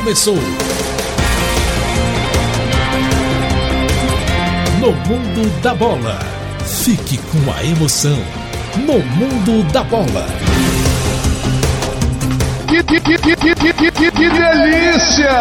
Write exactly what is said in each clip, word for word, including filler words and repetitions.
começou. No Mundo da Bola. Fique com a emoção. No Mundo da Bola. Que, que, que, que, que, que, que, que delícia!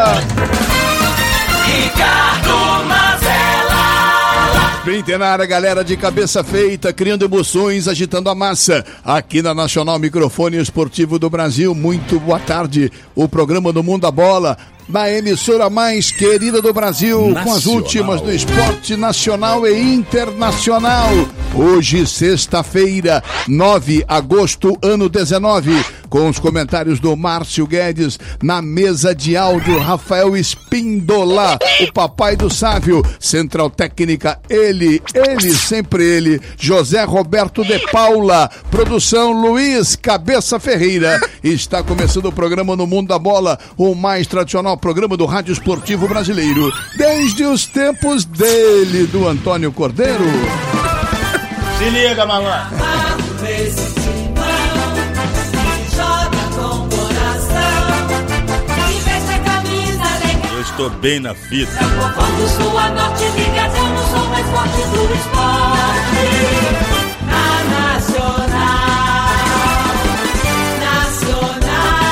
Ricardo Mazella. Vinte na área, galera de cabeça feita, criando emoções, agitando a massa. Aqui na Nacional Microfone Esportivo do Brasil. Muito boa tarde. O programa do Mundo da Bola, na emissora mais querida do Brasil, nacional, com as últimas do esporte nacional e internacional. Hoje, sexta-feira, nove de agosto, ano dezenove, com os comentários do Márcio Guedes, na mesa de áudio, Rafael Espíndola, o papai do Sávio, central técnica, ele, ele, sempre ele, José Roberto de Paula, produção Luiz Cabeça Ferreira. Está começando o programa No Mundo da Bola, o mais tradicional programa do rádio esportivo brasileiro, desde os tempos dele, do Antônio Cordeiro. Se liga, malandro. Eu estou bem na fita. Quando sou a norte de Gaza, eu não sou mais forte do esporte. Na Nacional, Nacional.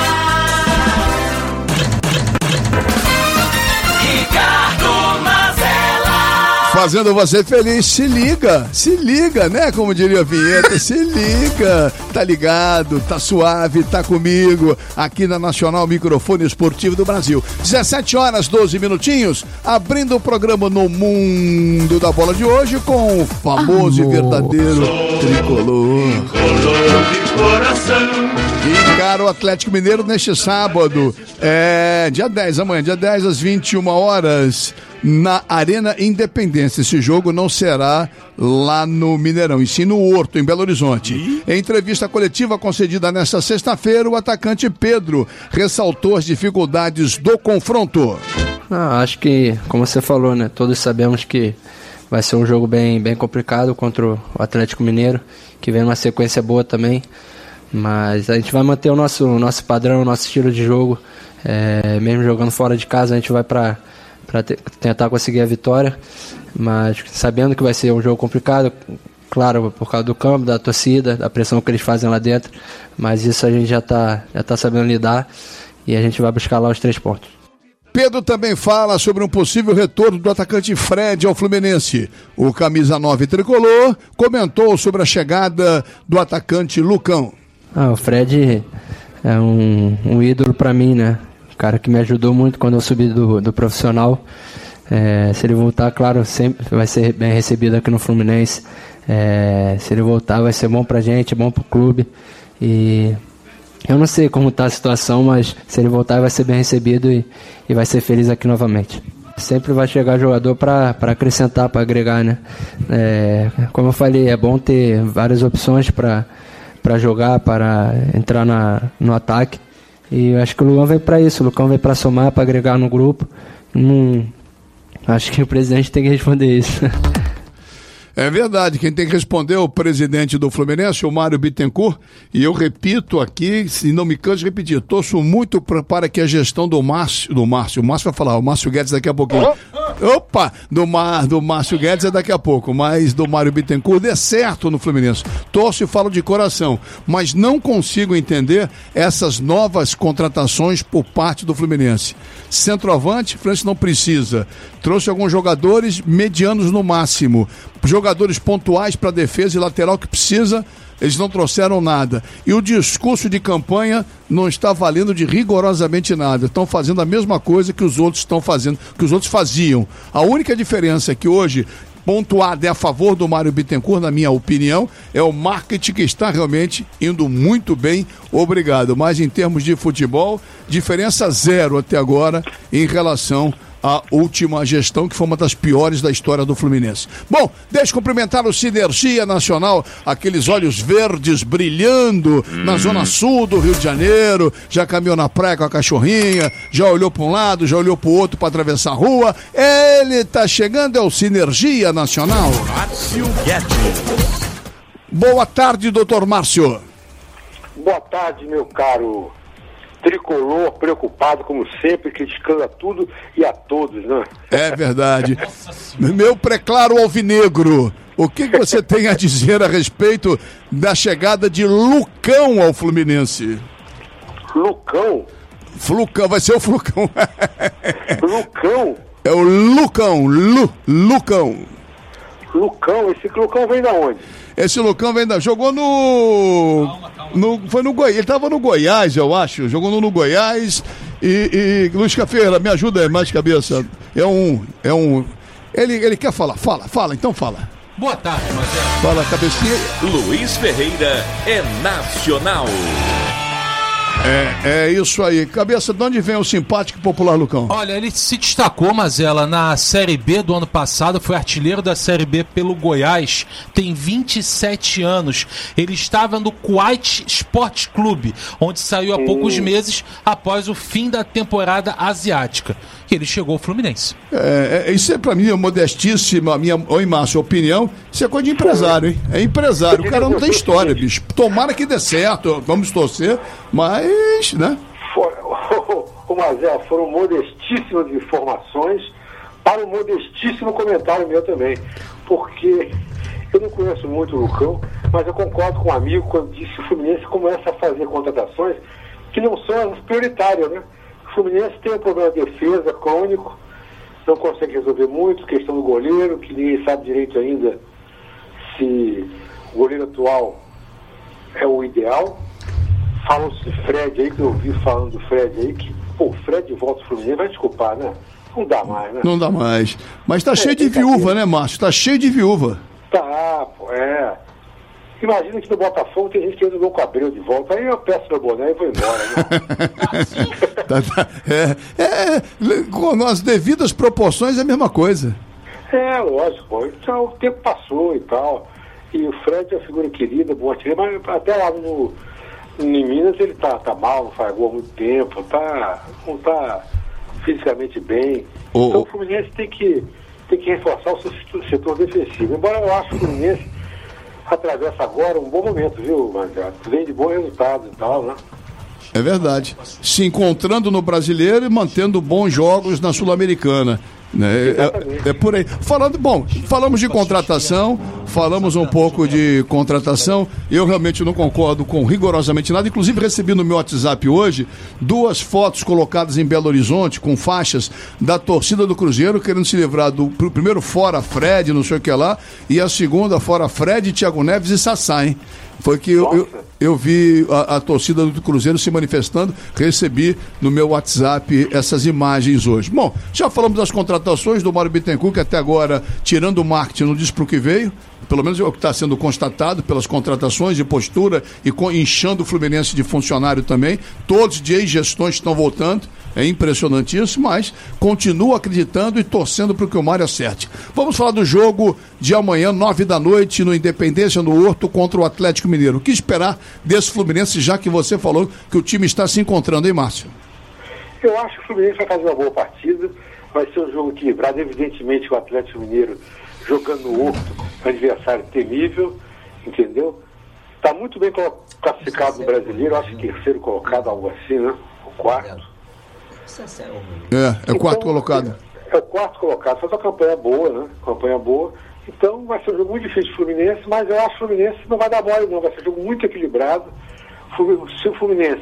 Ricardo Mazella. Fazendo você feliz, se liga, se liga, né? Como diria a vinheta, se liga, tá ligado, tá suave, tá comigo, aqui na Nacional Microfone Esportivo do Brasil. dezessete horas, doze minutinhos, abrindo o programa No Mundo da Bola de hoje com o famoso Amor. E verdadeiro tricolor. Tricolor de coração. E cara, o Atlético Mineiro neste sábado, é dia dez, amanhã, dia dez às vinte e uma horas, na Arena Independência. Esse jogo não será lá no Mineirão, e sim no Horto, em Belo Horizonte. E? Em entrevista coletiva concedida nesta sexta-feira, o atacante Pedro ressaltou as dificuldades do confronto. Ah, acho que, como você falou, né? Todos sabemos que vai ser um jogo bem, bem complicado contra o Atlético Mineiro, que vem numa sequência boa também. Mas a gente vai manter o nosso, o nosso padrão, o nosso estilo de jogo. É, mesmo jogando fora de casa, a gente vai para para tentar conseguir a vitória, mas sabendo que vai ser um jogo complicado, claro, por causa do campo, da torcida, da pressão que eles fazem lá dentro, mas isso a gente já está já tá sabendo lidar e a gente vai buscar lá os três pontos. Pedro também fala sobre um possível retorno do atacante Fred ao Fluminense. O camisa nove tricolor comentou sobre a chegada do atacante Lucão. Ah, o Fred é um, um ídolo para mim, né? O cara que me ajudou muito quando eu subi do, do profissional. É, se ele voltar, claro, sempre vai ser bem recebido aqui no Fluminense. É, se ele voltar, vai ser bom pra gente, bom pro clube. E eu não sei como tá a situação, mas se ele voltar, vai ser bem recebido e, e vai ser feliz aqui novamente. Sempre vai chegar jogador para acrescentar, para agregar, né? É, como eu falei, é bom ter várias opções para jogar, para entrar na, no ataque. E eu acho que o Luan veio para isso, o Lucão veio para somar, para agregar no grupo. Hum, acho que o presidente tem que responder isso. É verdade, quem tem que responder é o presidente do Fluminense, o Mário Bittencourt, e eu repito aqui, se não me canso de repetir, torço muito pra, para que a gestão do Márcio, do Márcio, o Márcio vai falar, o Márcio Guedes daqui a pouquinho, opa, do, Mar, do Márcio Guedes é daqui a pouco, mas do Mário Bittencourt dê certo no Fluminense, torço e falo de coração, mas não consigo entender essas novas contratações por parte do Fluminense. Centroavante, o Fluminense não precisa, trouxe alguns jogadores medianos no máximo, jogadores pontuais para defesa e lateral que precisa, eles não trouxeram nada. E o discurso de campanha não está valendo de rigorosamente nada. Estão fazendo a mesma coisa que os outros estão fazendo, que os outros faziam. A única diferença é que hoje, pontuada é a favor do Mário Bittencourt, na minha opinião, é o marketing que está realmente indo muito bem, obrigado. Mas em termos de futebol, diferença zero até agora em relação a última gestão, que foi uma das piores da história do Fluminense. Bom, deixa eu cumprimentar o Sinergia Nacional, aqueles olhos verdes brilhando hum. na zona sul do Rio de Janeiro, já caminhou na praia com a cachorrinha, já olhou para um lado, já olhou para o outro para atravessar a rua. Ele tá chegando, é o Sinergia Nacional. Márcio Guedes. Boa tarde, doutor Márcio. Boa tarde, meu caro tricolor preocupado, como sempre, criticando a tudo e a todos, né? É verdade. Meu preclaro alvinegro, o que, que você tem a dizer a respeito da chegada de Lucão ao Fluminense? Lucão? Flucão, vai ser o Flucão. Lucão? É o Lucão, Lu, Lucão. Lucão, esse Lucão vem da onde? Esse Lucão vem da... Jogou no... Calma, calma. no foi no Goiás, ele tava no Goiás, eu acho. Jogou no, no Goiás e, e... Luiz Cafeira, me ajuda aí, mais cabeça. É um... É um... Ele, ele quer falar, fala, fala, então fala. Boa tarde, Marcelo. Fala, cabecinha. Luiz Ferreira é nacional. É, é isso aí. Cabeça, de onde vem o simpático e popular Lucão? Olha, ele se destacou, Mazela, na Série B do ano passado, foi artilheiro da Série B pelo Goiás, tem vinte e sete anos. Ele estava no Kuwait Sport Clube, onde saiu há poucos meses após o fim da temporada asiática. E ele chegou ao Fluminense. É, é, isso é pra mim, é modestíssima, minha, oi, Márcio, opinião. Isso é coisa de empresário, hein? É empresário. O cara não tem história, bicho. Tomara que dê certo, vamos torcer, mas, né? Ô, Mazé, foram modestíssimas informações para um modestíssimo comentário meu também. Porque eu não conheço muito o Lucão, mas eu concordo com um amigo quando disse que o Fluminense começa a fazer contratações que não são as prioritárias, né? O Fluminense tem um problema de defesa crônico, não consegue resolver muito, questão do goleiro, que ninguém sabe direito ainda se o goleiro atual é o ideal. Falam-se de Fred aí, que eu ouvi falando do Fred aí, que, pô, o Fred volta ao Fluminense, vai desculpar, né? Não dá mais, né? Não dá mais. Mas tá é, cheio de viúva, né, Márcio? Tá cheio de viúva. Tá, pô, é. Imagina que no Botafogo tem gente querendo ver o Cabreu de volta. Aí eu peço meu boné e vou embora, né? tá, tá. É, é, com as devidas proporções é a mesma coisa. É, lógico, pô. Então, o tempo passou e tal. E o Fred é uma figura querida, boa tia, mas até lá no, em Minas ele tá, tá mal, não faz gol há muito tempo, tá, não tá fisicamente bem. Oh, então o Fluminense tem que, tem que reforçar o seu setor defensivo. Embora eu acho que o Fluminense atravessa agora um bom momento, viu, Marcelo? Vem de bons resultados e tal, né? É verdade. Se encontrando no Brasileiro e mantendo bons jogos na Sul-Americana. Né? É, é por aí. Falando, bom, falamos de contratação, falamos um pouco de contratação. Eu realmente não concordo com rigorosamente nada. Inclusive recebi no meu WhatsApp hoje duas fotos colocadas em Belo Horizonte com faixas da torcida do Cruzeiro querendo se livrar do primeiro fora Fred, não sei o que lá, e a segunda fora Fred, Thiago Neves e Sassá, hein? Foi que eu, eu, eu vi a, a torcida do Cruzeiro se manifestando, recebi no meu WhatsApp essas imagens hoje. Bom, já falamos das contratações do Mário Bittencourt, que até agora, tirando o marketing, não diz para o que veio, pelo menos é o que está sendo constatado pelas contratações de postura e com, inchando o Fluminense de funcionário também. Todos de ex-gestões estão voltando. É impressionante isso, mas continuo acreditando e torcendo para que o Mário acerte. Vamos falar do jogo de amanhã, nove da noite, no Independência, no Horto, contra o Atlético Mineiro. O que esperar desse Fluminense, já que você falou que o time está se encontrando, hein, Márcio? Eu acho que o Fluminense vai fazer uma boa partida, vai ser um jogo equilibrado, evidentemente que o Atlético Mineiro jogando no Horto, é um adversário temível, entendeu? Está muito bem classificado no Brasileiro, acho que terceiro colocado, algo assim, né? O quarto. É, é o quarto então, colocado. É, é o quarto colocado, faz uma campanha boa, né? Campanha boa. Então vai ser um jogo muito difícil do Fluminense, mas eu acho que o Fluminense não vai dar mole, não. Vai ser um jogo muito equilibrado. Se o Fluminense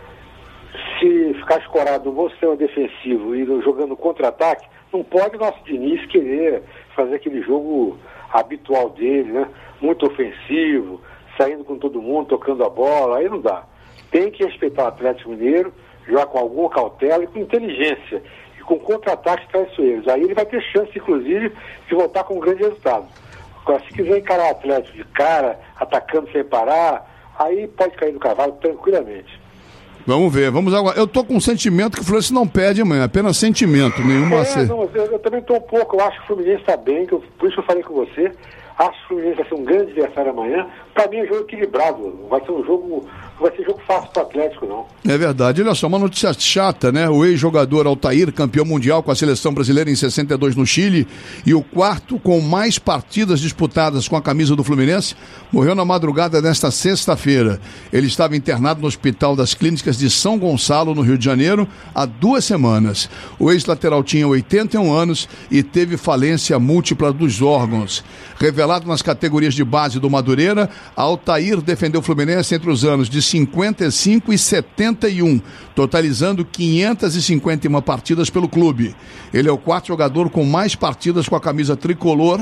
se ficar escorado no bom sistema defensivo e jogando contra-ataque, não pode o nosso Diniz querer fazer aquele jogo habitual dele, né? Muito ofensivo, saindo com todo mundo, tocando a bola, aí não dá. Tem que respeitar o Atlético Mineiro, jogar com alguma cautela e com inteligência, e com contra-ataques traiçoeiros. Aí ele vai ter chance, inclusive, de voltar com um grande resultado. Agora, se quiser encarar o Atlético de cara, atacando sem parar, aí pode cair no cavalo tranquilamente. Vamos ver, vamos agora. Eu tô com um sentimento que o Fluminense não perde amanhã, apenas sentimento, nenhuma... É, não, eu, eu também tô um pouco, eu acho que o Fluminense está bem, que eu, por isso que eu falei com você, acho que o Fluminense vai ser um grande adversário amanhã. Para mim é um jogo equilibrado, vai ser um jogo Não vai ser jogo fácil para o Atlético, não. É verdade. Olha só, uma notícia chata, né? O ex-jogador Altair, campeão mundial com a seleção brasileira em sessenta e dois no Chile, e o quarto com mais partidas disputadas com a camisa do Fluminense, morreu na madrugada desta sexta-feira. Ele estava internado no Hospital das Clínicas de São Gonçalo, no Rio de Janeiro, há duas semanas. O ex-lateral tinha oitenta e um anos e teve falência múltipla dos órgãos. Revelado nas categorias de base do Madureira, Altair defendeu o Fluminense entre os anos de cinquenta e cinco e setenta e um, totalizando quinhentas e cinquenta e uma partidas pelo clube. Ele é o quarto jogador com mais partidas com a camisa tricolor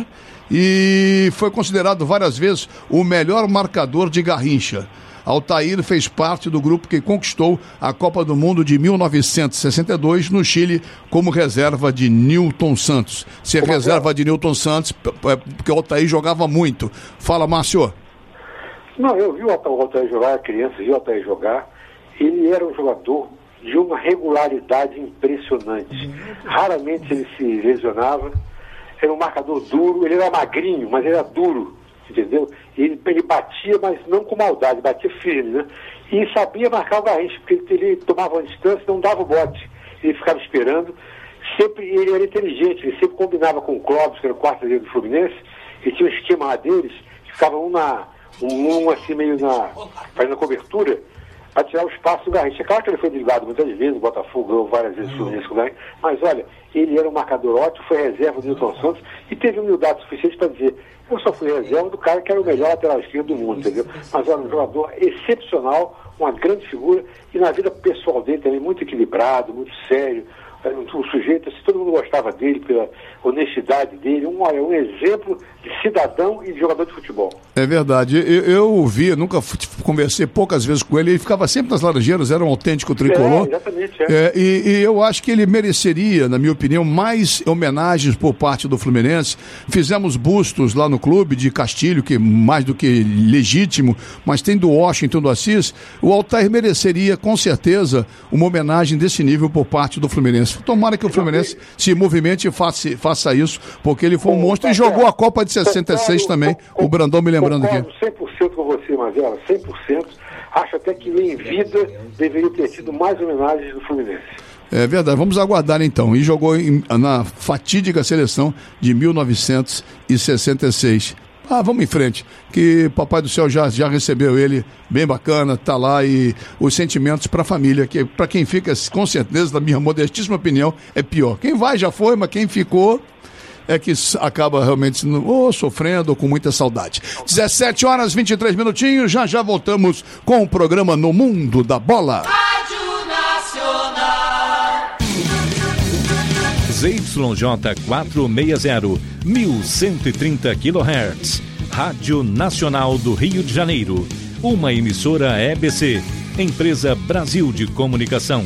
e foi considerado várias vezes o melhor marcador de Garrincha. Altair fez parte do grupo que conquistou a Copa do Mundo de mil novecentos e sessenta e dois no Chile como reserva de Nilton Santos. Ser reserva de Nilton Santos, porque o Altair jogava muito. Fala, Márcio. Não, eu vi o Altair jogar, a criança viu o Altair jogar. Ele era um jogador de uma regularidade impressionante. Raramente ele se lesionava. Era um marcador duro, ele era magrinho, mas ele era duro, entendeu? Ele, ele batia, mas não com maldade, batia firme, né? E sabia marcar o Garrincha, porque ele, ele tomava uma distância e não dava o bote. Ele ficava esperando. Sempre ele era inteligente, ele sempre combinava com o Clóvis, que era o quarto zagueiro do Fluminense. Ele tinha um esquema lá deles, ficava um, na, um, um assim meio na, fazendo a cobertura, para tirar o espaço do Garrincha. É claro que ele foi desligado muitas vezes, o Botafogo ganhou várias vezes o Fluminense com o Garrincha, mas olha, ele era um marcador ótimo, foi reserva do Nilton Santos e teve humildade suficiente para dizer: eu só fui reserva do cara que era o melhor lateral esquerdo do mundo, entendeu? Mas era um jogador excepcional, uma grande figura, e na vida pessoal dele também muito equilibrado, muito sério. Um sujeito, assim, todo mundo gostava dele pela honestidade dele, um, um exemplo de cidadão e de jogador de futebol. É verdade, eu, eu vi, nunca conversei poucas vezes com ele, ele ficava sempre nas Laranjeiras, era um autêntico tricolor. É, exatamente, é. É, e, e eu acho que ele mereceria, na minha opinião, mais homenagens por parte do Fluminense. Fizemos bustos lá no clube de Castilho, que mais do que legítimo, mas tem do Washington, do Assis. O Altair mereceria, com certeza, uma homenagem desse nível por parte do Fluminense. Tomara que o Fluminense se movimente e faça, faça isso, porque ele foi um monstro e jogou a Copa de sessenta e seis também, o Brandão me lembrando aqui. cem por cento com você, Mazela, cem por cento. Acho até que em vida deveria ter tido mais homenagens do Fluminense. É verdade, vamos aguardar então. E jogou em, na fatídica seleção de mil novecentos e sessenta e seis. Ah, vamos em frente, que Papai do Céu já, já recebeu ele, bem bacana, tá lá, e os sentimentos para a família, que para quem fica, com certeza, na minha modestíssima opinião, é pior. Quem vai já foi, mas quem ficou é que acaba realmente ou sofrendo ou com muita saudade. dezessete horas e vinte e três minutinhos, já já voltamos com o programa No Mundo da Bola. Rádio Nacional. Z Y J quatrocentos e sessenta, mil cento e trinta quilohertz. Rádio Nacional do Rio de Janeiro. Uma emissora E B C, Empresa Brasil de Comunicação.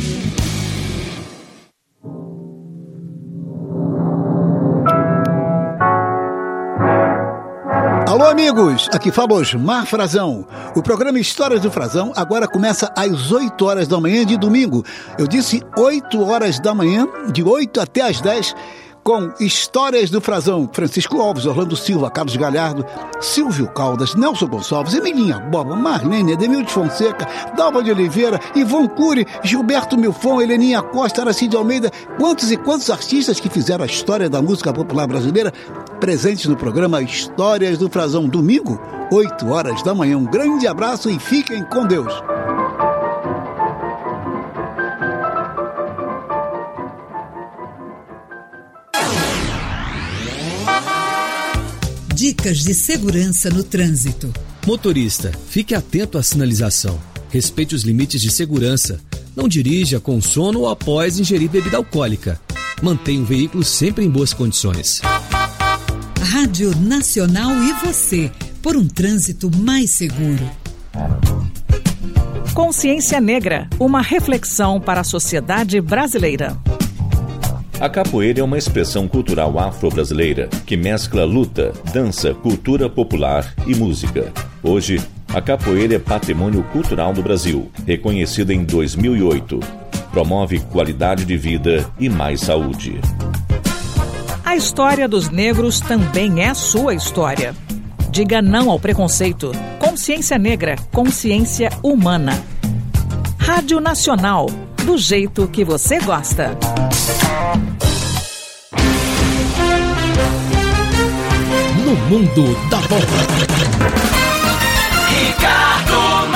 Alô, amigos, aqui fala Osmar Frazão. O programa Histórias do Frazão agora começa às oito horas da manhã de domingo. Eu disse oito horas da manhã, de oito até às dez, com Histórias do Frazão. Francisco Alves, Orlando Silva, Carlos Galhardo, Silvio Caldas, Nelson Gonçalves, Emilinha Boba, Marlene, Edemilde Fonseca, Dalva de Oliveira, Ivon Cury, Gilberto Milfon, Heleninha Costa, Aracide Almeida. Quantos e quantos artistas que fizeram a história da música popular brasileira presentes no programa Histórias do Frazão, domingo, oito horas da manhã. Um grande abraço e fiquem com Deus. Dicas de segurança no trânsito. Motorista, fique atento à sinalização. Respeite os limites de segurança. Não dirija com sono ou após ingerir bebida alcoólica. Mantenha o veículo sempre em boas condições. Rádio Nacional e você, por um trânsito mais seguro. Consciência Negra, uma reflexão para a sociedade brasileira. A capoeira é uma expressão cultural afro-brasileira que mescla luta, dança, cultura popular e música. Hoje, a capoeira é patrimônio cultural do Brasil, reconhecida em dois mil e oito. Promove qualidade de vida e mais saúde. A história dos negros também é sua história. Diga não ao preconceito. Consciência negra, consciência humana. Rádio Nacional, do jeito que você gosta. No mundo da bola. Ricardo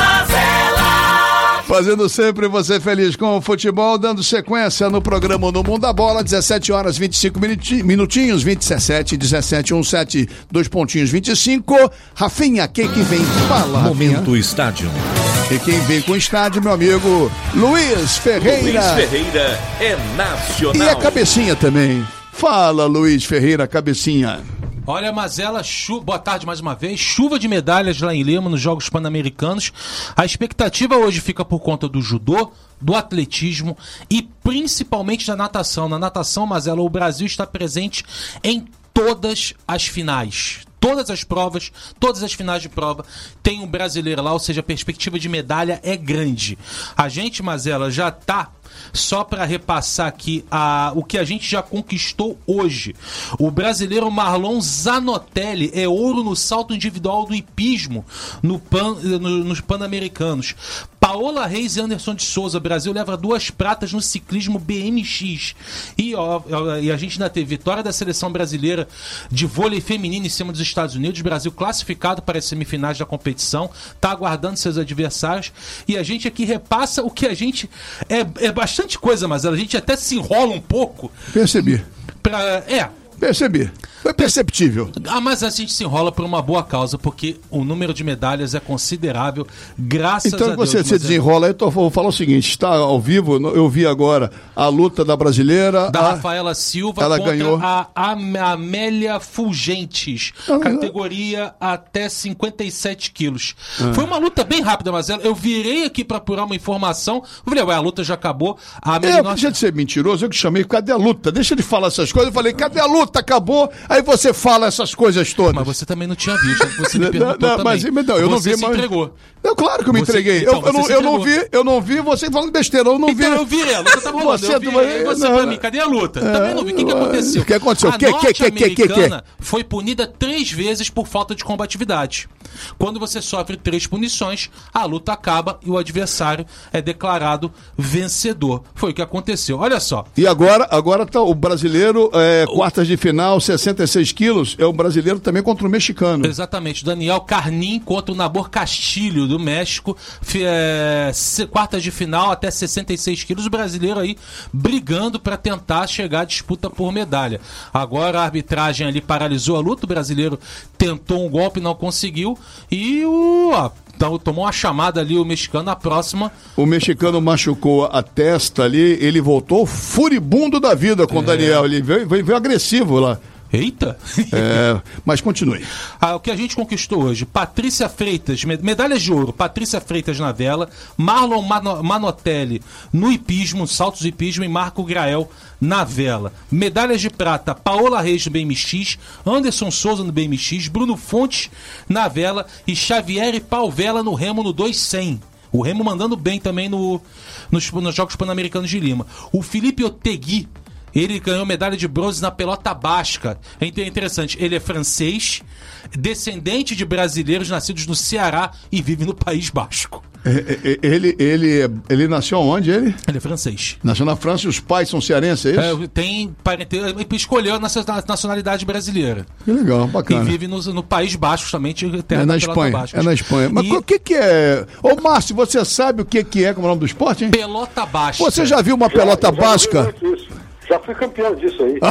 Mazella. Fazendo sempre você feliz com o futebol, dando sequência no programa No Mundo da Bola, dezessete horas, vinte e cinco minutinhos, vinte e sete, dezessete, dezessete, dois pontinhos, vinte e cinco. Rafinha, quem que vem? Fala, Momento Rafinha. Estádio. E quem vem com o estádio, meu amigo Luiz Ferreira. Luiz Ferreira é nacional. E a cabecinha também. Fala, Luiz Ferreira, cabecinha. Olha, Mazella, chu... boa tarde mais uma vez. Chuva de medalhas lá em Lima, nos Jogos Pan-Americanos. A expectativa hoje fica por conta do judô, do atletismo e principalmente da natação. Na natação, Mazella, o Brasil está presente em todas as finais. Todas as provas, todas as finais de prova tem um brasileiro lá, ou seja, a perspectiva de medalha é grande. A gente, Mazella, já está... Só para repassar aqui a, o que a gente já conquistou hoje. O brasileiro Marlon Zanotelli é ouro no salto individual do hipismo no pan, no, nos Pan-Americanos. Paola Reis e Anderson de Souza, Brasil leva duas pratas no ciclismo B M X. E, ó, e a gente ainda teve vitória da seleção brasileira de vôlei feminino em cima dos Estados Unidos. Brasil classificado para as semifinais da competição. Está aguardando seus adversários. E a gente aqui repassa o que a gente... É, é bastante coisa, mas a gente até se enrola um pouco. Percebi. Pra, é... Percebi. Foi perceptível. Ah, mas a gente se enrola por uma boa causa, porque o número de medalhas é considerável, graças então, a Deus. Então você se desenrola, eu tô, vou falar o seguinte, está ao vivo, eu vi agora a luta da brasileira. Da a... Rafaela Silva ela contra ganhou. a Am- Amélia Fulgentes, Ah, categoria até cinquenta e sete quilos. Ah. Foi uma luta bem rápida, mas eu virei aqui para apurar uma informação, eu falei, ué, a luta já acabou. A Amélia É, Nossa... deixa de ser mentiroso, eu que chamei, cadê a luta? Deixa ele falar essas coisas, eu falei, cadê a luta? Acabou, aí você fala essas coisas todas. Mas você também não tinha visto, você me perguntou não, não, também. Mas, não, eu você não vi, se mas... entregou. Não, claro que eu me Você- entreguei. então, eu, eu, você não, se eu não entregou. vi, eu não vi você falando besteira, eu não Então vi. eu virei, a luta tava rolando, Você eu virei, também- você não, pra não. mim, cadê a luta? Também não vi, o que que aconteceu? O que aconteceu? A Que, que, que, que, que, que? norte-americana foi punida três vezes por falta de combatividade. Quando você sofre três punições, a luta acaba e o adversário é declarado vencedor. Foi o que aconteceu. Olha só. E agora, agora tá o brasileiro, é, quartas de final, sessenta e seis quilos, é o brasileiro também contra o mexicano. Exatamente, Daniel Carnim contra o Nabor Castilho do México, Fi- é, se- quartas de final até sessenta e seis quilos, o brasileiro aí brigando para tentar chegar à disputa por medalha. Agora a arbitragem ali paralisou a luta, o brasileiro tentou um golpe, não conseguiu e o ó, então, tomou uma chamada ali o mexicano, a próxima. O mexicano machucou a testa ali, ele voltou furibundo da vida com o É. Daniel, ele veio, veio, veio agressivo lá. Eita! É, mas continue. Ah, o que a gente conquistou hoje, Patrícia Freitas, med- medalhas de ouro, Patrícia Freitas na vela, Marlon Mano- Manotelli no hipismo, saltos hipismo e Marco Grael na vela. Medalhas de prata, Paola Reis no B M X, Anderson Souza no B M X, Bruno Fontes na vela e Xavier Palvela no remo no dois cem. O remo mandando bem também no, nos, nos Jogos Pan-Americanos de Lima. O Felipe Otegui, ele ganhou medalha de bronze na pelota basca. É inte- interessante, ele é francês, descendente de brasileiros nascidos no Ceará e vive no País Basco. É, é, ele, ele, ele nasceu onde, ele? Ele é francês. Nasceu na França e os pais são cearenses, é isso? É, tem parente- escolheu a nacio- nacionalidade brasileira. Que legal, bacana. E vive no, no País Basco também, terra É da na pelota Espanha, basca. é na Espanha. Mas E o que que é... Ô, Márcio, você sabe o que que é, como é o nome do esporte, hein? pelota basca. Você já viu uma pelota Já- já basca? vi muito isso. Já fui campeão disso aí.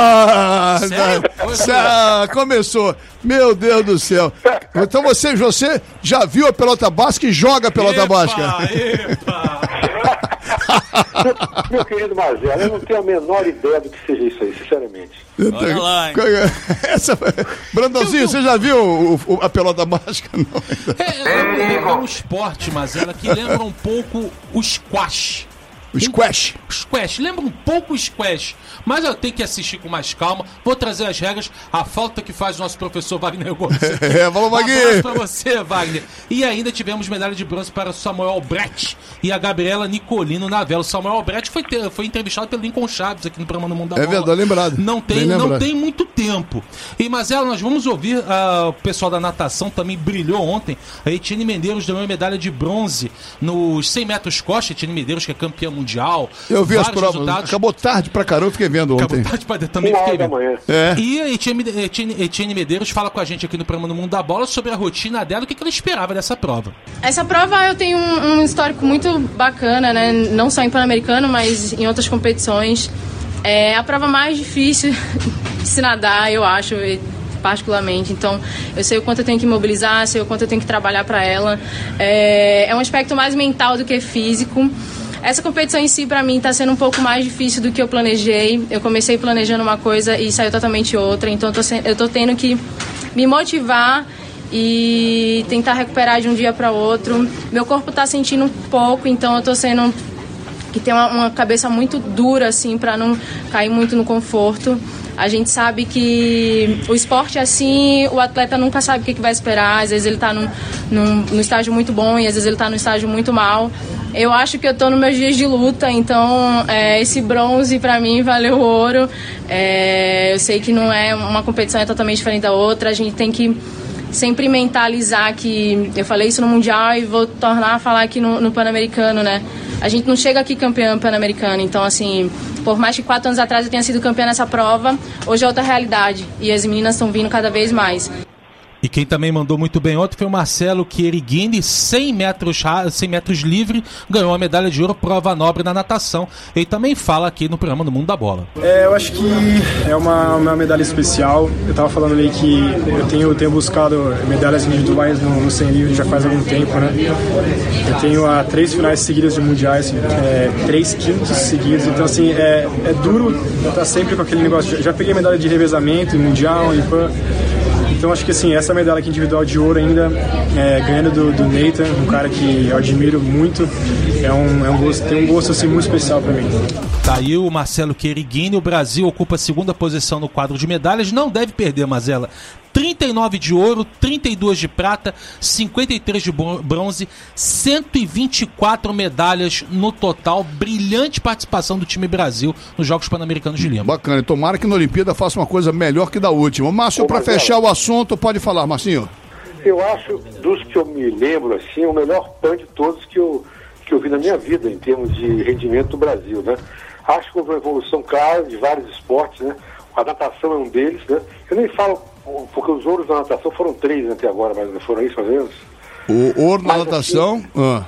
Ah, Sério? na- ah, começou. Meu Deus do céu. Então você, você já viu a pelota basca e joga a pelota Epa, basca? epa. Meu querido Mazella, eu não tenho a menor ideia do que seja isso aí, sinceramente. Olha lá, hein? Essa... Brandãozinho, você já viu o- o- a pelota basca? Não. É, é- é um esporte, mas ela que lembra um pouco o squash. O squash. O squash. Lembra um pouco o squash. Mas eu tenho que assistir com mais calma. Vou trazer as regras. A falta que faz o nosso professor Wagner Gomes. É, vamos, Wagner. Um abraço pra você, Wagner. E ainda tivemos medalha de bronze para o Samuel Albrecht e a Gabriela Nicolino na vela. O Samuel Albrecht foi, ter, foi entrevistado pelo Lincoln Chaves aqui no programa do Mundo da Bola. É verdade, lembrado. Não tem, não tem muito tempo. E, Mazela, nós vamos ouvir uh, o pessoal da natação também brilhou ontem. A Etienne Medeiros ganhou medalha de bronze nos cem metros costa. Etienne Medeiros, que é campeã mundial. Eu vi as provas. Resultados. Acabou tarde pra caramba, eu fiquei vendo ontem. Acabou tarde pra também Uma fiquei hora vendo. da manhã. É. E a Etienne, Etienne, Etienne Medeiros fala com a gente aqui no programa do Mundo da Bola sobre a rotina dela, o que, que ela esperava dessa prova. Essa prova eu tenho um, um histórico muito bacana, né? Não só em Pan-Americano, mas em outras competições. É a prova mais difícil de se nadar, eu acho, particularmente. Então, eu sei o quanto eu tenho que mobilizar, sei o quanto eu tenho que trabalhar para ela. É, é um aspecto mais mental do que físico. Essa competição em si, para mim, está sendo um pouco mais difícil do que eu planejei. Eu comecei planejando uma coisa e saiu totalmente outra. Então, eu tô, se... eu tô tendo que me motivar e tentar recuperar de um dia para outro. Meu corpo está sentindo um pouco, então eu tô sendo que ter uma, uma cabeça muito dura assim para não cair muito no conforto. A gente sabe que o esporte é assim, o atleta nunca sabe o que, que vai esperar. Às vezes ele está num, num, num estágio muito bom e às vezes ele está num estágio muito mal. Eu acho que eu estou nos meus dias de luta, então é, esse bronze para mim valeu o ouro. É, eu sei que não é uma competição é totalmente diferente da outra, a gente tem que sempre mentalizar que, eu falei isso no Mundial e vou tornar a falar aqui no, no Pan-Americano, né? A gente não chega aqui campeão Pan-Americano, então assim, por mais que quatro anos atrás eu tenha sido campeã nessa prova, hoje é outra realidade e as meninas estão vindo cada vez mais. E quem também mandou muito bem ontem foi o Marcelo Chierigini, cem metros, cem metros livre, ganhou a medalha de ouro, prova nobre na natação. Ele também fala aqui no programa do Mundo da Bola. É, eu acho que é uma, uma medalha especial. Eu estava falando ali que eu tenho, tenho buscado medalhas individuais no, no cem livre já faz algum tempo, né? Eu tenho a três finais seguidas de mundiais, é, três quintos seguidos, então assim, é, é duro estar sempre com aquele negócio. Já peguei medalha de revezamento em mundial, em pan. Então acho que assim, essa medalha aqui individual de ouro ainda, é, ganhando do, do Nathan, um cara que eu admiro muito, é um, é um gosto, tem um gosto assim, muito especial para mim. Tá aí o Marcelo Chierigini, o Brasil ocupa a segunda posição no quadro de medalhas, não deve perder, Mazela. trinta e nove de ouro, trinta e duas de prata, cinquenta e três de bronze, cento e vinte e quatro medalhas no total. Brilhante participação do time Brasil nos Jogos Pan-Americanos de Lima. Bacana, tomara que na Olimpíada faça uma coisa melhor que da última. Márcio, para fechar o assunto, pode falar, Marcinho. Eu acho, dos que eu me lembro, assim, o melhor Pan de todos que eu, que eu vi na minha vida, em termos de rendimento do Brasil, né? Acho que houve uma evolução clara de vários esportes, né? A natação é um deles, né? Eu nem falo porque os ouros da natação foram três até agora, mas não foram isso, mais ou menos? O ouro na natação... Assim, ah.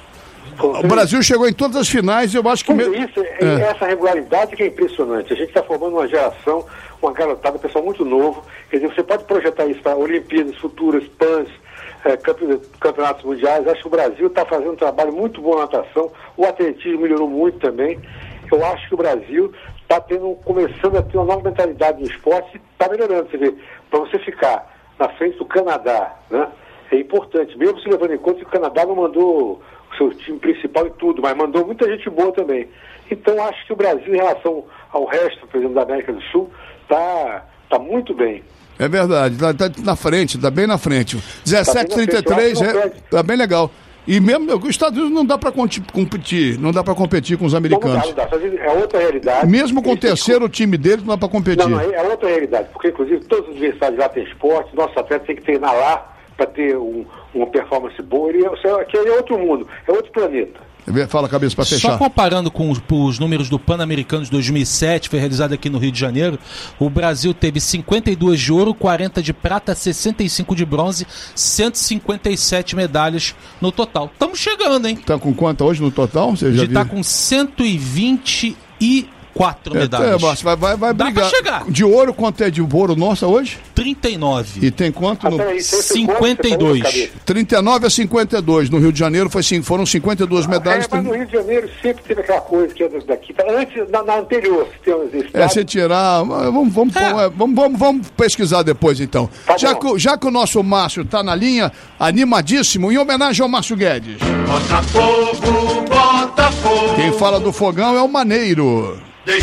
O Brasil chegou em todas as finais e eu acho que... Tudo isso, é. Essa regularidade que é impressionante. A gente está formando uma geração, uma garotada, um pessoal muito novo. Quer dizer, você pode projetar isso para Olimpíadas futuras, Pans, é, campeonatos mundiais. Acho que o Brasil está fazendo um trabalho muito bom na natação. O atletismo melhorou muito também. Eu acho que o Brasil está tendo, começando a ter uma nova mentalidade no esporte e está melhorando. Você vê, para você ficar na frente do Canadá, né, é importante, mesmo se levando em conta que o Canadá não mandou o seu time principal e tudo, mas mandou muita gente boa também. Então acho que o Brasil, em relação ao resto, por exemplo, da América do Sul, está tá muito bem. É verdade, está tá na frente, está bem na frente. dezessete trinta e três, é, tá bem legal. E mesmo os Estados Unidos não dá para competir, não dá para competir com os americanos. Não dá, não dá. É outra realidade. Mesmo com o terceiro o time deles não dá para competir. Não, não, é outra realidade, porque inclusive todos os universidades lá têm esporte, nossos atletas têm que treinar lá para ter um, uma performance boa. Ele é, aqui é outro mundo, é outro planeta. Fala, cabeça, para fechar. Só comparando com os, os números do Pan-Americano de dois mil e sete, foi realizado aqui no Rio de Janeiro, o Brasil teve cinquenta e duas de ouro, quarenta de prata, sessenta e cinco de bronze, cento e cinquenta e sete medalhas no total. Estamos chegando, hein? Tá com quanto hoje no total? Você já está com cento e vinte e quatro é, medalhas. É, Márcio, vai, vai, vai Dá brigar. Pra chegar. De ouro, quanto é de ouro nossa hoje? trinta e nove. E tem quanto? No... Aí, cinquenta e dois. trinta e nove a cinquenta e dois. No Rio de Janeiro foi, foram cinquenta e duas medalhas. É, mas no Rio de Janeiro sempre teve aquela coisa que é daqui. Antes, na, na anterior, se tem uns estados... É, se tirar... Vamos, vamos, é. vamos, vamos, vamos pesquisar depois, então. Tá já, que, já que o nosso Márcio está na linha, animadíssimo, em homenagem ao Márcio Guedes. Botafogo, Botafogo. Quem Quem fala do fogão é o Maneiro.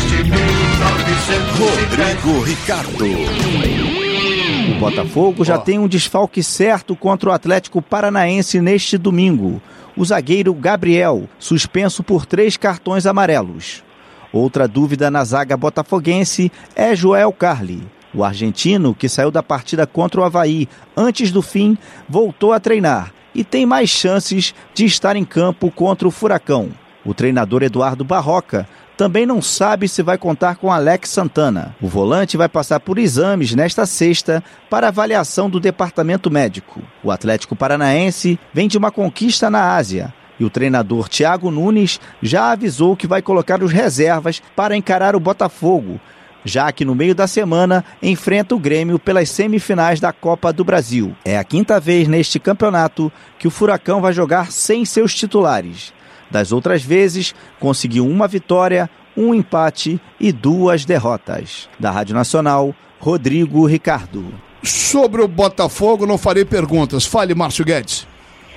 Rodrigo Ricardo. O Botafogo já oh. tem um desfalque certo contra o Atlético Paranaense neste domingo. O zagueiro Gabriel, suspenso por três cartões amarelos. Outra dúvida na zaga botafoguense é Joel Carli. O argentino, que saiu da partida contra o Avaí antes do fim, voltou a treinar e tem mais chances de estar em campo contra o Furacão. O treinador Eduardo Barroca também não sabe se vai contar com Alex Santana. O volante vai passar por exames nesta sexta para avaliação do departamento médico. O Atlético Paranaense vem de uma conquista na Ásia e o treinador Thiago Nunes já avisou que vai colocar os reservas para encarar o Botafogo, já que no meio da semana enfrenta o Grêmio pelas semifinais da Copa do Brasil. É a quinta vez neste campeonato que o Furacão vai jogar sem seus titulares. Das outras vezes, conseguiu uma vitória, um empate e duas derrotas. Da Rádio Nacional, Rodrigo Ricardo. Sobre o Botafogo, não farei perguntas. Fale, Márcio Guedes.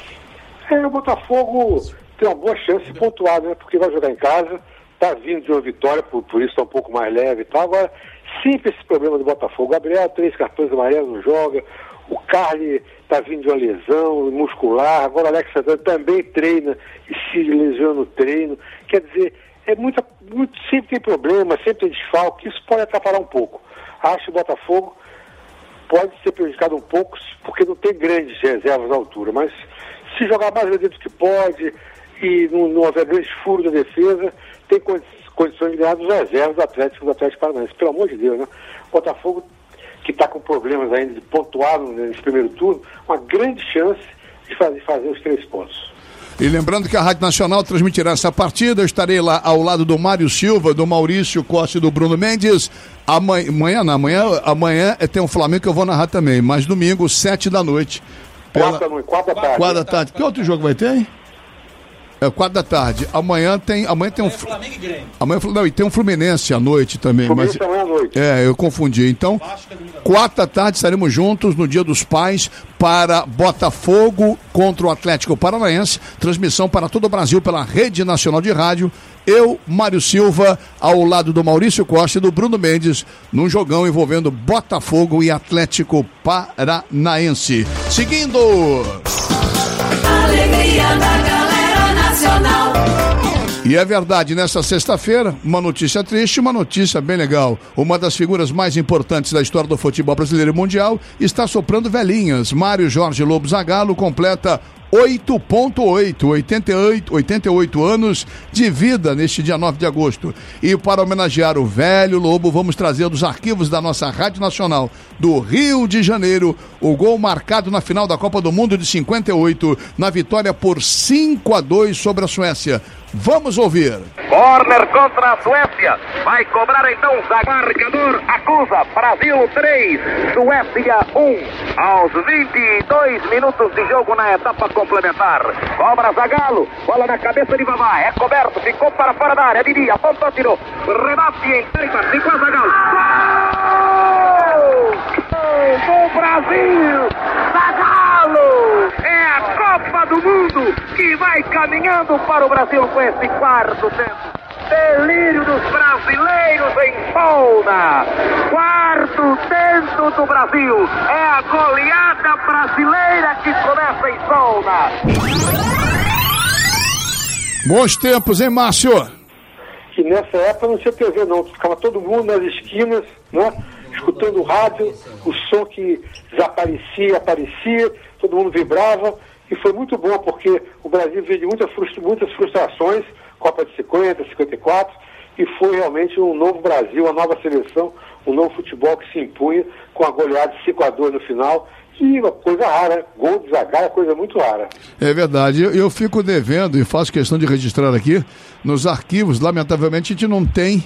É, o Botafogo tem uma boa chance de pontuar, né? Porque vai jogar em casa, tá vindo de uma vitória, por, por isso tá um pouco mais leve e tal. Agora, sempre esse problema do Botafogo. O Gabriel, três cartões amarelos, não joga. O Carli está vindo de uma lesão muscular, agora o Alex Santana também treina e se lesiona no treino. Quer dizer, é muita, muito, sempre tem problema, sempre tem desfalque, isso pode atrapalhar um pouco. Acho que o Botafogo pode ser prejudicado um pouco, porque não tem grandes reservas à altura, mas se jogar mais dentro do que pode e não, não houver grandes furos na defesa, tem condições de ganhar dos reservas do Atlético, do Atlético Paranaense. Pelo amor de Deus, né? O Botafogo, que está com problemas ainda de pontuar nesse primeiro turno, uma grande chance de fazer, fazer os três pontos. E lembrando que a Rádio Nacional transmitirá essa partida, eu estarei lá ao lado do Mário Silva, do Maurício Costa e do Bruno Mendes. Amanhã, amanhã não, amanhã, amanhã tem um Flamengo que eu vou narrar também, mas domingo, sete da noite. Pela... Quatro da noite, quatro da tarde. Quatro da tarde. Que outro jogo vai ter, hein? É quatro da tarde. Amanhã tem. Amanhã tem um. Flamengo e Grêmio. Amanhã, não, e tem um Fluminense à noite também. Fluminense mas... amanhã à noite. É, eu confundi. Então, quatro da tarde estaremos juntos no Dia dos Pais para Botafogo contra o Atlético Paranaense. Transmissão para todo o Brasil pela Rede Nacional de Rádio. Eu, Mário Silva, ao lado do Maurício Costa e do Bruno Mendes, num jogão envolvendo Botafogo e Atlético Paranaense. Seguindo. Alegria da galera nacional. E é verdade, nessa sexta-feira, uma notícia triste, uma notícia bem legal. Uma das figuras mais importantes da história do futebol brasileiro e mundial está soprando velhinhas. Mário Jorge Lobo Zagallo completa oito ponto oito, oitenta e oito, oitenta e oito anos de vida neste dia nove de agosto. E para homenagear o velho Lobo, vamos trazer dos arquivos da nossa Rádio Nacional do Rio de Janeiro o gol marcado na final da Copa do Mundo de cinquenta e oito, na vitória por cinco a dois sobre a Suécia. Vamos ouvir. Corner contra a Suécia. Vai cobrar então o marcador. Acusa. Brasil três. Suécia um. Aos vinte e dois minutos de jogo na etapa complementar. Cobra Zagallo. Bola na cabeça de Vavá. É coberto. Ficou para fora da área. Didi apontou, tirou. Rebate em trinta. Ficou Zagallo. Gol! Gol do Brasil! Zagallo! É a Copa do Mundo que vai caminhando para o Brasil com esse quarto tempo. Delírio dos brasileiros em Solna. Quarto tempo do Brasil. É a goleada brasileira que começa em Solna. Bons tempos, hein, Márcio? Que nessa época não tinha T V não. Ficava todo mundo nas esquinas, né? Escutando o rádio, o som que desaparecia, aparecia, todo mundo vibrava. E foi muito bom, porque o Brasil veio de muita frustra, muitas frustrações, Copa de cinquenta, cinquenta e quatro, e foi realmente um novo Brasil, uma nova seleção, um novo futebol que se impunha com a goleada de cinco a dois no final. E uma coisa rara, gol de Zagallo é coisa muito rara. É verdade, eu, eu fico devendo e faço questão de registrar aqui, nos arquivos, lamentavelmente a gente não tem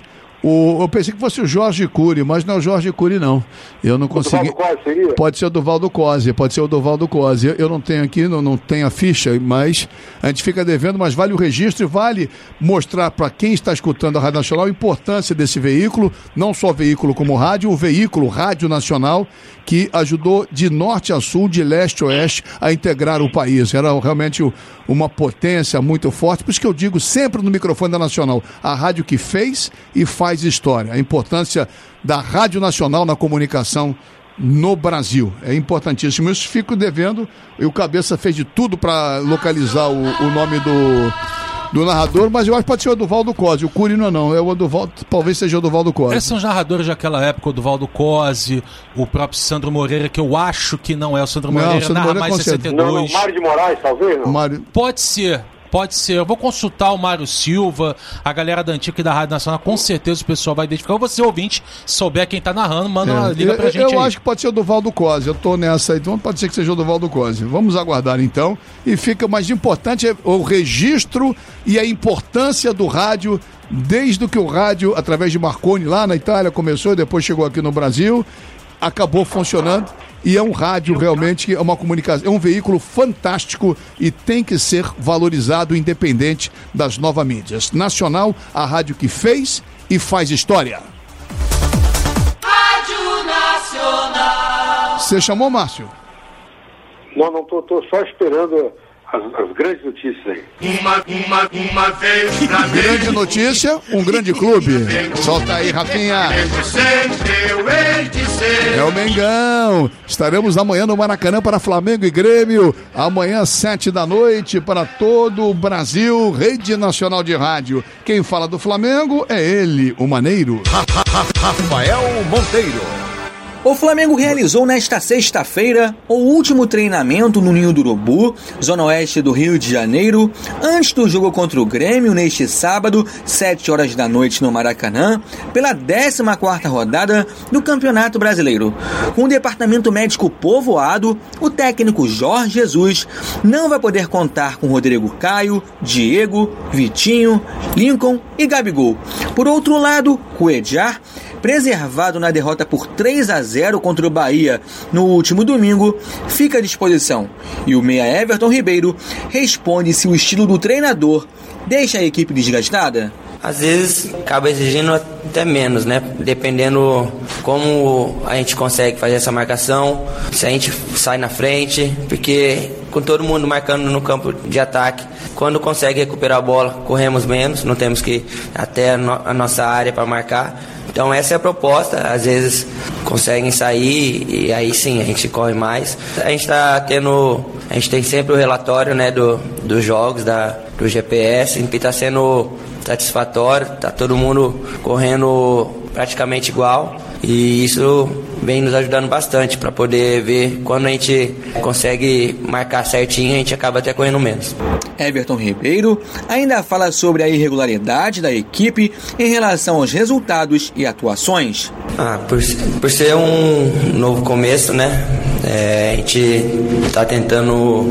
O, eu pensei que fosse o Jorge Cury, mas não é o Jorge Cury, não. Eu não consegui. O Duvaldo Cosi seria? Pode ser o Duvaldo Cosi, pode ser o Duvaldo Cosi. Eu, eu não tenho aqui, não, não tenho a ficha, mas a gente fica devendo, mas vale o registro e vale mostrar para quem está escutando a Rádio Nacional a importância desse veículo, não só veículo como rádio, o veículo Rádio Nacional, que ajudou de norte a sul, de leste a oeste, a integrar o país. Era realmente uma potência muito forte, por isso que eu digo sempre no microfone da Nacional, a rádio que fez e faz história, a importância da Rádio Nacional na comunicação no Brasil, é importantíssimo. Eu fico devendo, e o Cabeça fez de tudo para localizar o, o nome do, do narrador, mas eu acho que pode ser o Duvaldo Cosi, o Cury não, não, é o Duvaldo, talvez seja o Duvaldo Cosi. Esses são os narradores daquela época, o Duvaldo Cosi, o próprio Sandro Moreira, que eu acho que não é o Sandro Moreira, não, Sandro narra Moreira mais sessenta e dois. Não, não, Mário de Moraes, talvez, não? Mário... Pode ser. Pode ser, eu vou consultar o Mário Silva, a galera da Antiga e da Rádio Nacional, com certeza o pessoal vai identificar. Ou você, ouvinte, souber quem tá narrando, manda é, uma liga pra eu, gente eu aí. Eu acho que pode ser o Duvaldo Cosi, eu tô nessa aí, então pode ser que seja o Duvaldo Cosi. Vamos aguardar então, e fica mais importante é o registro e a importância do rádio, desde que o rádio, através de Marconi lá na Itália, começou e depois chegou aqui no Brasil, acabou funcionando. E é um rádio realmente, é uma comunicação, é um veículo fantástico e tem que ser valorizado independente das novas mídias. Nacional, a rádio que fez e faz história. Rádio Nacional. Você chamou, Márcio? Não, não, tô, tô só esperando as, as grandes notícias aí. Uma, uma, uma vez pra mim. Grande notícia, um grande clube. Solta aí, Rafinha. É o Mengão. Estaremos amanhã no Maracanã para Flamengo e Grêmio. Amanhã, sete da noite, para todo o Brasil. Rede Nacional de Rádio. Quem fala do Flamengo é ele, o Maneiro. Rafael Monteiro. O Flamengo realizou nesta sexta-feira o último treinamento no Ninho do Urubu, zona oeste do Rio de Janeiro, antes do jogo contra o Grêmio neste sábado, sete horas da noite no Maracanã, pela décima quarta rodada do Campeonato Brasileiro. Com o departamento médico povoado, o técnico Jorge Jesus não vai poder contar com Rodrigo Caio, Diego, Vitinho, Lincoln e Gabigol. Por outro lado, Cuéllar, preservado na derrota por três a zero contra o Bahia no último domingo, fica à disposição. E o meia Everton Ribeiro responde se o estilo do treinador deixa a equipe desgastada. Às vezes acaba exigindo até menos, né? Dependendo como a gente consegue fazer essa marcação, se a gente sai na frente, porque com todo mundo marcando no campo de ataque, quando consegue recuperar a bola, corremos menos, não temos que ir até a, no- a nossa área para marcar. Então essa é a proposta, às vezes conseguem sair e aí sim a gente corre mais. A gente está tendo, a gente tem sempre o relatório, né, do, dos jogos, da, do G P S, que está sendo satisfatório, está todo mundo correndo praticamente igual e isso vem nos ajudando bastante para poder ver quando a gente consegue marcar certinho, a gente acaba até correndo menos. Everton Ribeiro ainda fala sobre a irregularidade da equipe em relação aos resultados e atuações. Ah, por, por ser um novo começo, né? É, a gente está tentando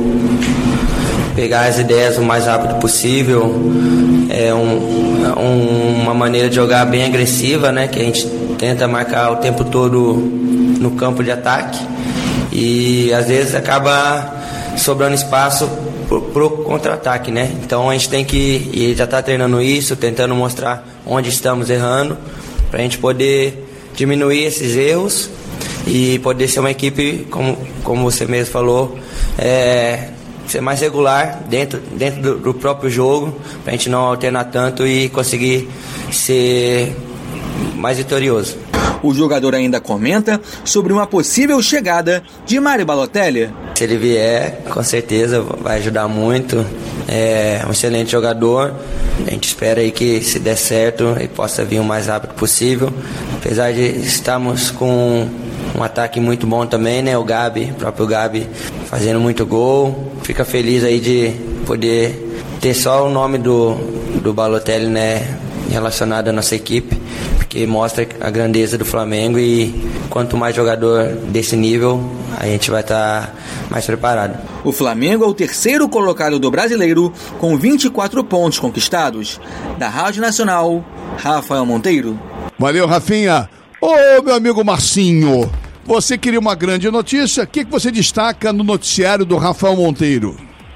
pegar as ideias o mais rápido possível. É um, um, uma maneira de jogar bem agressiva, né? Que a gente tenta marcar o tempo todo no campo de ataque e às vezes acaba sobrando espaço pro contra-ataque, né? Então a gente tem que, e já está treinando isso, tentando mostrar onde estamos errando, para a gente poder diminuir esses erros e poder ser uma equipe, como, como você mesmo falou, é, ser mais regular dentro, dentro do, do próprio jogo, para a gente não alternar tanto e conseguir ser mais vitorioso. O jogador ainda comenta sobre uma possível chegada de Mário Balotelli. Se ele vier, com certeza vai ajudar muito. É um excelente jogador. A gente espera aí que, se der certo, ele possa vir o mais rápido possível. Apesar de estarmos com um ataque muito bom também, né? O Gabi, o próprio Gabi, fazendo muito gol. Fica feliz aí de poder ter só o nome do, do Balotelli, né, relacionado à nossa equipe, porque mostra a grandeza do Flamengo e quanto mais jogador desse nível, a gente vai estar mais preparado. O Flamengo é o terceiro colocado do Brasileiro com vinte e quatro pontos conquistados. Da Rádio Nacional, Rafael Monteiro. Valeu, Rafinha. Ô, meu amigo Marcinho, você queria uma grande notícia, o que, que você destaca no noticiário do Rafael Monteiro?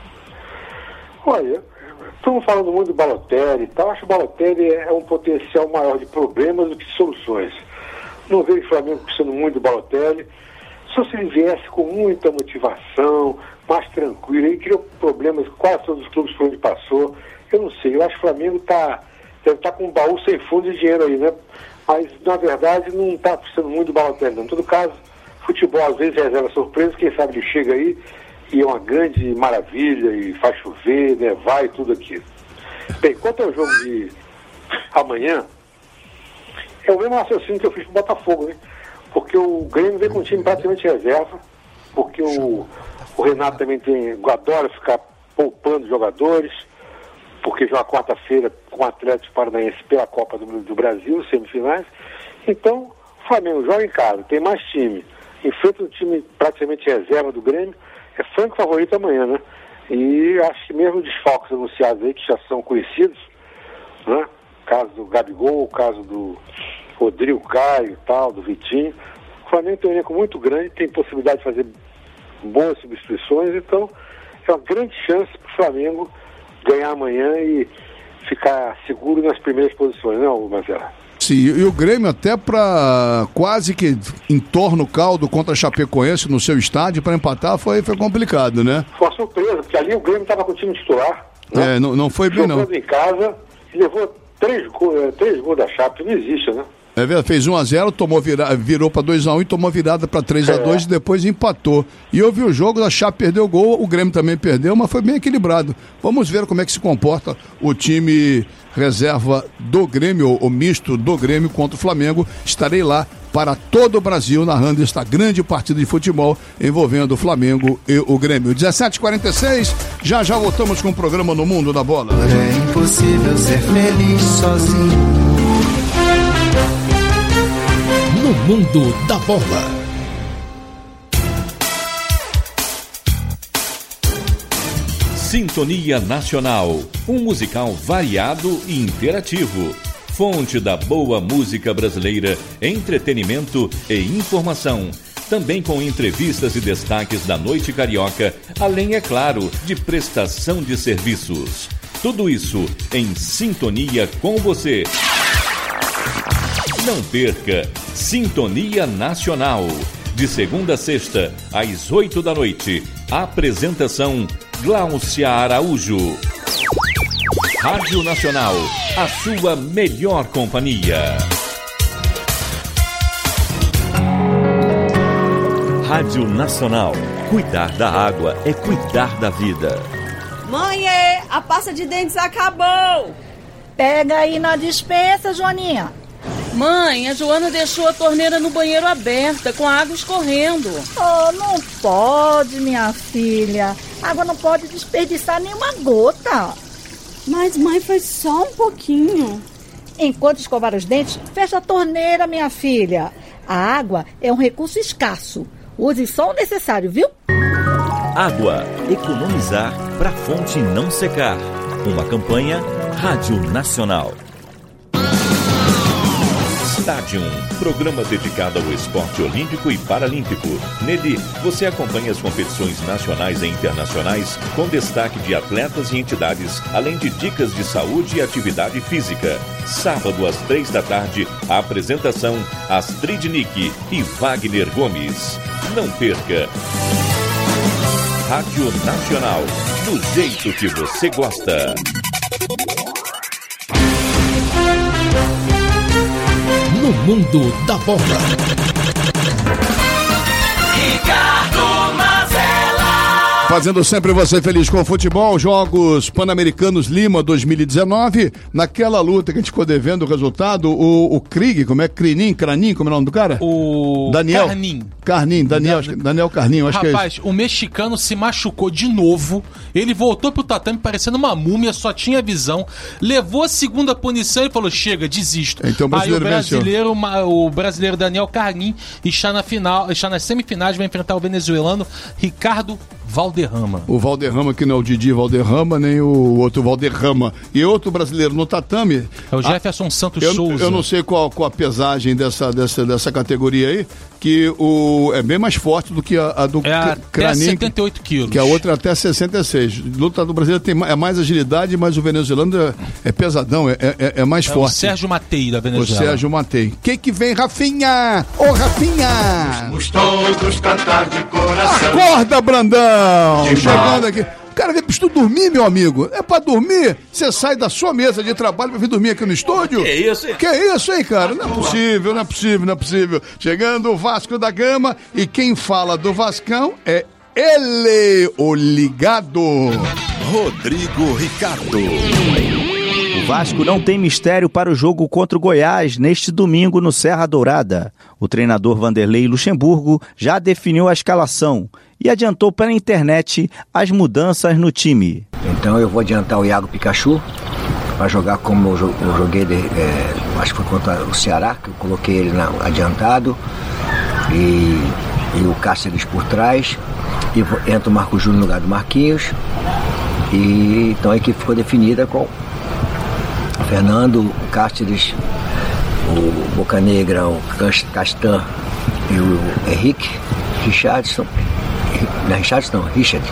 Olha, estamos falando muito do Balotelli e tal, acho que o Balotelli é um potencial maior de problemas do que de soluções. Não vejo o Flamengo precisando muito do Balotelli, só se ele viesse com muita motivação, mais tranquilo, ele criou problemas com quase todos os clubes por onde passou, eu não sei, eu acho que o Flamengo tá, deve estar tá com um baú sem fundo de dinheiro aí, né? Mas, na verdade, não está precisando muito do Balotelli, não. Em todo caso, futebol às vezes reserva surpresa, quem sabe ele chega aí e é uma grande maravilha e faz chover, nevar e tudo aquilo. Bem, quanto ao jogo de amanhã, é o mesmo raciocínio que eu fiz pro Botafogo, né? Porque o Grêmio vem com um time praticamente reserva, porque o, o Renato também tem, adora ficar poupando jogadores, porque joga quarta-feira com o Atlético Paranaense pela Copa do, do Brasil, semifinais. Então, o Flamengo joga em casa, tem mais time, enfrenta um time praticamente reserva do Grêmio, é franco favorito amanhã, né? E acho que mesmo desfalques anunciados aí, que já são conhecidos, né? O caso do Gabigol, o caso do Rodrigo Caio e tal, do Vitinho. O Flamengo tem um elenco muito grande, tem possibilidade de fazer boas substituições, então é uma grande chance para o Flamengo ganhar amanhã e ficar seguro nas primeiras posições, não, Marcelo? Sim, e o Grêmio até para quase que entorna o caldo contra a Chapecoense no seu estádio para empatar foi, foi complicado, né? Foi uma surpresa, porque ali o Grêmio estava com o time titular, né? É, não, não foi bem, não. Jogando em casa e levou três, go- três gols da Chape, não existe, né? É verdade, fez um a zero, tomou vira... virou para dois a um e tomou virada para três a dois é. E depois empatou. E eu vi o jogo, a Chape perdeu o gol, o Grêmio também perdeu, mas foi bem equilibrado. Vamos ver como é que se comporta o time reserva do Grêmio, o misto do Grêmio contra o Flamengo. Estarei lá para todo o Brasil narrando esta grande partida de futebol envolvendo o Flamengo e o Grêmio. dezessete e quarenta e seis, já já voltamos com o programa No Mundo da Bola. É impossível ser feliz sozinho. No Mundo da Bola. Sintonia Nacional, um musical variado e interativo. Fonte da boa música brasileira, entretenimento e informação. Também com entrevistas e destaques da noite carioca, além, é claro, de prestação de serviços. Tudo isso em sintonia com você. Não perca Sintonia Nacional, de segunda a sexta, às oito da noite. Apresentação Gláucia Araújo. Rádio Nacional, a sua melhor companhia. Rádio Nacional, cuidar da água é cuidar da vida. Mãe, a pasta de dentes acabou. Pega aí na despensa, Joaninha. Mãe, a Joana deixou a torneira no banheiro aberta, com a água escorrendo. Oh, não pode, minha filha. A água não pode desperdiçar nenhuma gota. Mas, mãe, foi só um pouquinho. Enquanto escovar os dentes, fecha a torneira, minha filha. A água é um recurso escasso. Use só o necessário, viu? Água. Economizar para a fonte não secar. Uma campanha Rádio Nacional. Stadium, programa dedicado ao esporte olímpico e paralímpico. Nele, você acompanha as competições nacionais e internacionais com destaque de atletas e entidades, além de dicas de saúde e atividade física. Sábado, às três da tarde, a apresentação Astrid Nick e Wagner Gomes. Não perca! Rádio Nacional, do jeito que você gosta. No Mundo da Bola. Ricardo Mazella. Fazendo sempre você feliz com o futebol, Jogos Pan-Americanos Lima dois mil e dezenove, naquela luta que a gente ficou devendo o resultado, o, o Krieg, como é? Crinim, Cranim, como é o nome do cara? O Daniel Carnim. Carnim, Daniel, acho que- Daniel Carnim, acho Rapaz, que é isso. o mexicano se machucou de novo. Ele voltou pro tatame parecendo uma múmia, só tinha visão. Levou a segunda punição e falou: chega, desisto. Então o brasileiro Aí o venceu. brasileiro, ma- o brasileiro Daniel Carnim está na final, está nas semifinais, vai enfrentar o venezuelano Ricardo Valderrama. O Valderrama, que não é o Didi Valderrama, nem o outro Valderrama. E outro brasileiro no tatame... É o Jefferson a, Santos eu, Souza. Eu não sei qual, qual a pesagem dessa, dessa, dessa categoria aí, que o, é bem mais forte do que a, a do é até Craninho, setenta e oito quilos. Que a outra é até sessenta e seis. Luta do brasileiro tem é mais agilidade, mas o venezuelano é, é pesadão, é, é, é mais é forte. O Sérgio Matei da Venezuela. O Sérgio Matei. Quem que vem, Rafinha? Ô, Rafinha! Vamos todos cantar de coração. Acorda, Brandão! Chegando aqui. Cara, vem pra tu dormir, meu amigo. É pra dormir? Você sai da sua mesa de trabalho pra vir dormir aqui no estúdio? Que isso, hein? Que isso, hein, cara? Não é possível, não é possível, não é possível. Chegando o Vasco da Gama e quem fala do Vascão é ele, o ligado. Rodrigo Ricardo. O Vasco não tem mistério para o jogo contra o Goiás neste domingo no Serra Dourada. O treinador Vanderlei Luxemburgo já definiu a escalação e adiantou pela internet as mudanças no time. Então eu vou adiantar o Iago Pikachu para jogar como eu joguei, de, é, acho que foi contra o Ceará, que eu coloquei ele na, adiantado, e, e o Cáceres por trás, e entra o Marco Júnior no lugar do Marquinhos, e então a equipe ficou definida com o Fernando, o Cáceres, o Boca Negra, o Castan e o Henrique, Richardson, não, Richardson não, Richard,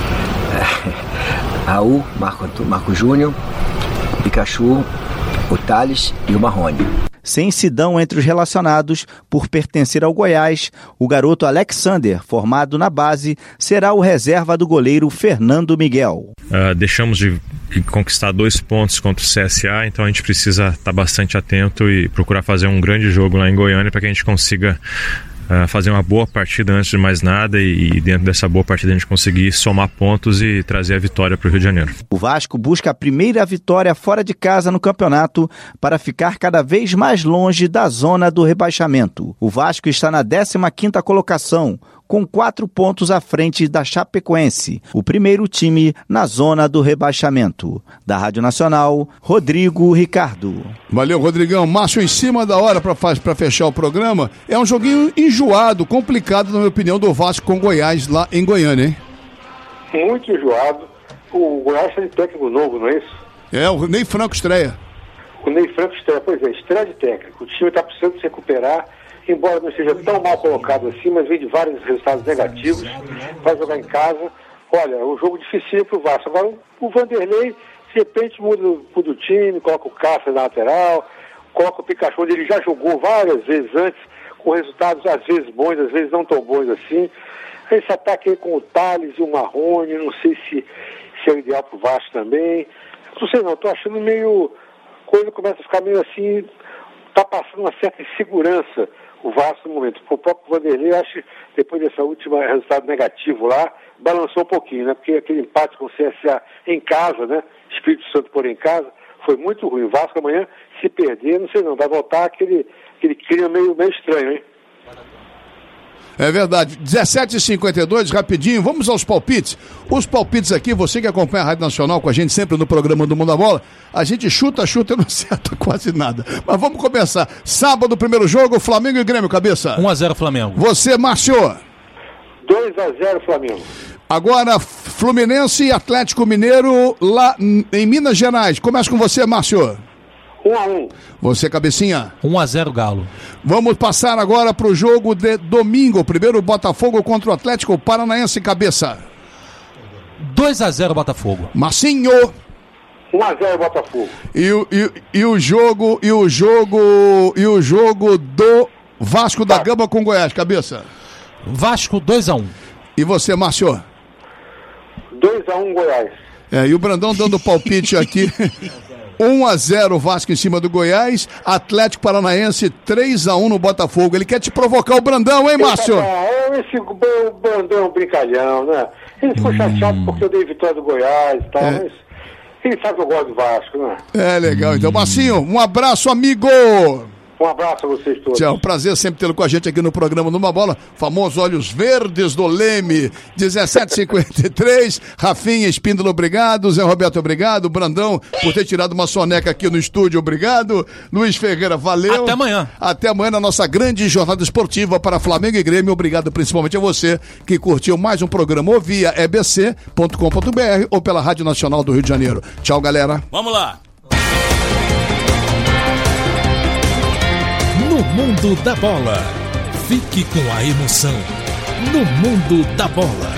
é, Raul, Marco, Marco Júnior, Pikachu, o Thales e o Marrone. Sem Sidão entre os relacionados por pertencer ao Goiás, o garoto Alexander, formado na base, será o reserva do goleiro Fernando Miguel. Uh, deixamos de conquistar dois pontos contra o C S A, então a gente precisa estar bastante atento e procurar fazer um grande jogo lá em Goiânia para que a gente consiga Uh, fazer uma boa partida antes de mais nada e, e dentro dessa boa partida a gente conseguir somar pontos e trazer a vitória para o Rio de Janeiro. O Vasco busca a primeira vitória fora de casa no campeonato para ficar cada vez mais longe da zona do rebaixamento. O Vasco está na décima quinta colocação, com quatro pontos à frente da Chapecoense, o primeiro time na zona do rebaixamento. Da Rádio Nacional, Rodrigo Ricardo. Valeu, Rodrigão. Márcio, em cima da hora para fechar o programa, é um joguinho enjoado, complicado, na minha opinião, do Vasco com Goiás lá em Goiânia, hein? Muito enjoado. O Goiás tem técnico novo, não é isso? É, o Ney Franco estreia. O Ney Franco estreia, pois é, estreia de técnico. O time está precisando se recuperar, embora não seja tão mal colocado assim, mas vem de vários resultados negativos, vai jogar em casa. Olha, é um jogo difícil para o Vasco. Agora, o Vanderlei, de repente, muda, muda o time, coloca o Cáceres na lateral, coloca o Pikachu, onde ele já jogou várias vezes antes, com resultados às vezes bons, às vezes não tão bons assim. Esse ataque aí com o Thales e o Marrone, não sei se, se é o ideal para o Vasco também. Não sei não, estou achando meio... coisa começa a ficar meio assim, está passando uma certa insegurança o Vasco no momento. O próprio Vanderlei, acho que depois desse último resultado negativo lá, balançou um pouquinho, né? Porque aquele empate com o C S A em casa, né? Espírito Santo por em casa, foi muito ruim. O Vasco amanhã, se perder, não sei não, vai voltar aquele, aquele clima meio, meio estranho, hein? É verdade. dezessete e cinquenta e dois, rapidinho, vamos aos palpites. Os palpites aqui, você que acompanha a Rádio Nacional com a gente sempre no programa do Mundo da Bola, a gente chuta, chuta e não acerta quase nada. Mas vamos começar. Sábado, primeiro jogo, Flamengo e Grêmio, cabeça. um a zero Flamengo. Você, Márcio. dois a zero Flamengo. Agora, Fluminense e Atlético Mineiro lá em Minas Gerais. Começa com você, Márcio. um a um. Você, cabecinha? um a zero Galo. Vamos passar agora para o jogo de domingo. Primeiro, Botafogo contra o Atlético Paranaense, cabeça. dois a zero Botafogo. Marcinho. um a zero Botafogo. E, o- e, e o jogo, e o jogo, e o jogo do Vasco da Gama com Goiás, cabeça. Vasco dois a um. E você, Márcio? dois a um Goiás. É, e o Brandão dando palpite aqui. um a zero Vasco em cima do Goiás, Atlético Paranaense três a um no Botafogo. Ele quer te provocar o Brandão, hein, Márcio? É, esse b- Brandão é um brincalhão, né? Ele ficou chateado porque eu dei vitória do Goiás e tal, É. mas ele sabe que eu gosto do Vasco, né? É legal, então, Marcinho, um abraço, amigo. Um abraço a vocês todos. Tchau, prazer sempre tê-lo com a gente aqui no programa Numa Bola, famoso Olhos Verdes do Leme, dezessete e cinquenta e três, Rafinha Espíndola, obrigado, Zé Roberto, obrigado, Brandão, por ter tirado uma soneca aqui no estúdio, obrigado, Luiz Ferreira, valeu. Até amanhã. Até amanhã na nossa grande jornada esportiva para Flamengo e Grêmio, obrigado principalmente a você que curtiu mais um programa ou via e b c ponto com ponto b r ou pela Rádio Nacional do Rio de Janeiro. Tchau, galera. Vamos lá. No mundo da bola. Fique com a emoção. No mundo da bola.